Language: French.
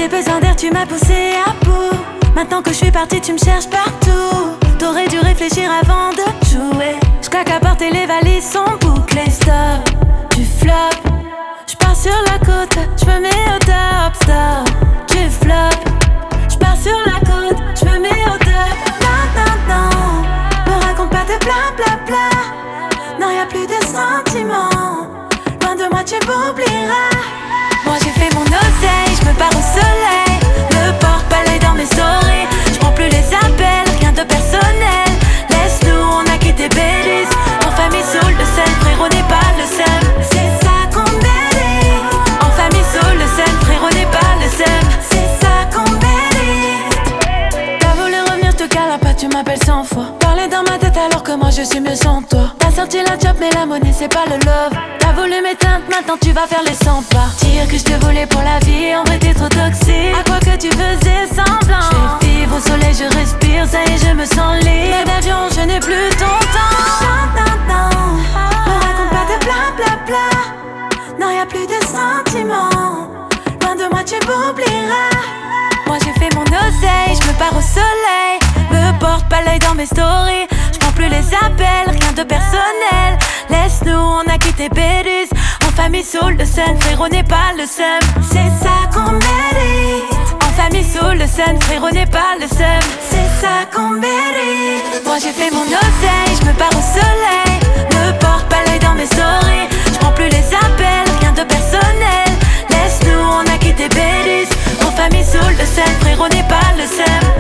j'ai besoin d'air, tu m'as poussé à bout. Maintenant que je suis partie, tu me cherches partout. T'aurais dû réfléchir avant de jouer. J'claque à porter, les valises sont bouclées. Stop, tu flops. J'pars sur la côte, j'me mets au top. Stop, tu flops. J'pars sur la côte, j'me mets au top. Non, non, non, me raconte pas de bla bla bla. Non, y'a plus de sentiments. Loin de moi, tu m'oublieras. Moi j'ai fait mon oseille, j'me pars au soleil. Le porte-balai dans mes stories. J'prends plus les appels, rien de personnel. Laisse-nous, on a quitté Belize. En famille sous le sel, frérot n'est pas le seul. C'est ça qu'on mérite. En famille sous le sel, frérot n'est pas le seul. C'est ça qu'on mérite. T'as voulu revenir, je te cale pas, tu m'appelles 100 fois. Parler dans ma tête alors que moi je suis mieux sans toi. T'as sorti la job mais la monnaie c'est pas le love. T'as voulu m'éteindre, maintenant tu vas faire les 100 pas. Dire que je te voulais pour la vie, en vrai t'es trop toxique. À quoi que tu faisais semblant. Je vais vivre au soleil, je respire, ça y est je me sens libre. Mais d'avion, je n'ai plus ton temps. Non, non, non, me raconte pas de bla bla bla. Non, y'a plus de sentiments. Loin de moi tu m'oublieras. Moi j'ai fait mon oseille, je me pars au soleil. Me porte pas l'œil dans mes stories. J'prends plus les appels, rien de personnel. Laisse-nous, on a quitté Belize. En famille sous le sun, frérot n'est pas le seum. C'est ça qu'on mérite. En famille sous le sun, frérot n'est pas le seum. C'est ça qu'on mérite. Moi j'ai fait mon oseille, je me pars au soleil. Me porte pas l'œil dans mes stories. J'prends plus les appels, rien de personnel. Laisse-nous, on a quitté Belize. En famille sous le sun, frérot n'est pas le seum.